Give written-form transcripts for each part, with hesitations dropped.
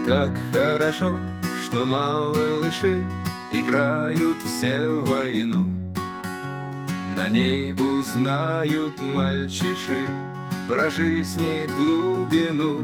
Как хорошо, что малыши играют все в войну. На ней узнают мальчиши про жизнь и глубину.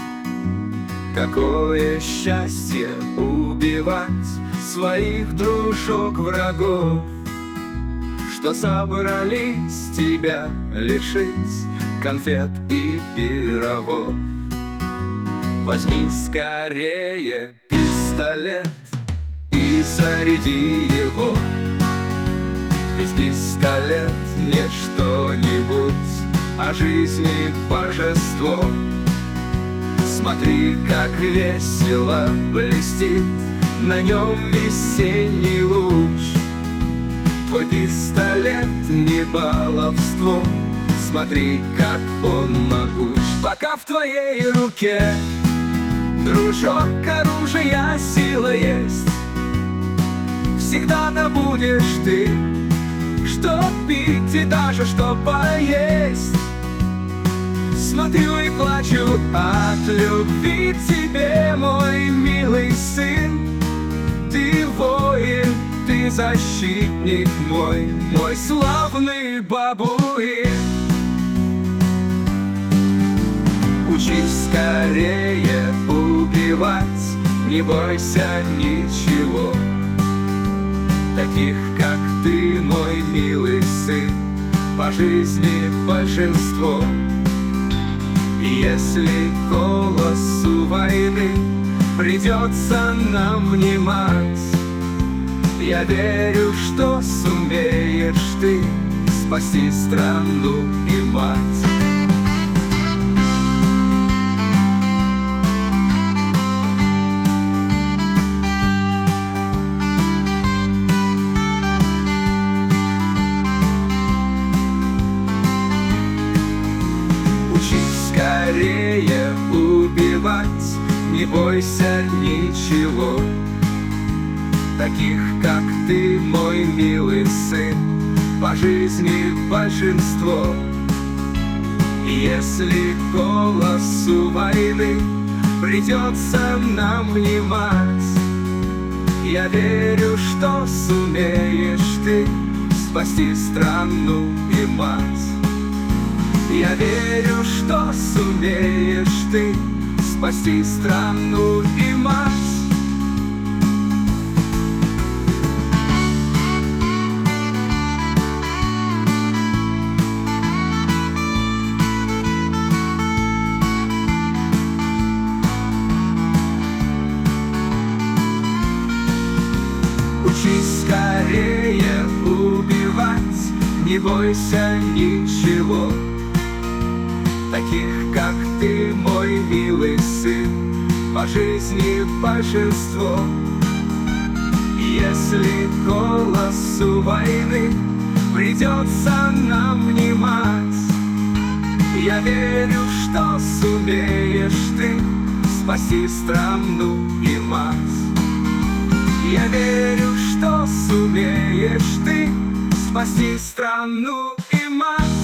Какое счастье убивать своих дружок-врагов, что собрались тебя лишить конфет и пирогов. Возьми скорее пистолет и заряди его, ведь пистолет не что-нибудь, а жизни божество. Смотри, как весело блестит на нем весенний луч. Твой пистолет не баловство, смотри, как он могуч. Пока в твоей руке, дружок, оружия сила есть, всегда добудешь ты, что пить и даже что поесть. Смотрю и плачу от любви к тебе, мой милый сын. Ты воин, ты защитник мой, мой славный бабуин. Учись скорее убивать, не бойся ничего. Таких, как ты, мой милый сын, по жизни большинство. И если голосу войны придется нам внимать, я верю, что сумеешь ты спасти страну и мать. Скорее убивать, не бойся ничего. Таких, как ты, мой милый сын, по жизни большинство. И если голосу войны придется нам внимать, я верю, что сумеешь ты спасти страну и мать. Я верю, что сумеешь ты спасти страну и мать. Учись скорее убивать, не бойся ничего. Таких, как ты, мой милый сын, по жизни большинство. И если голосу войны придется нам внимать, я верю, что сумеешь ты спасти страну и мать. Я верю, что сумеешь ты спасти страну и мать.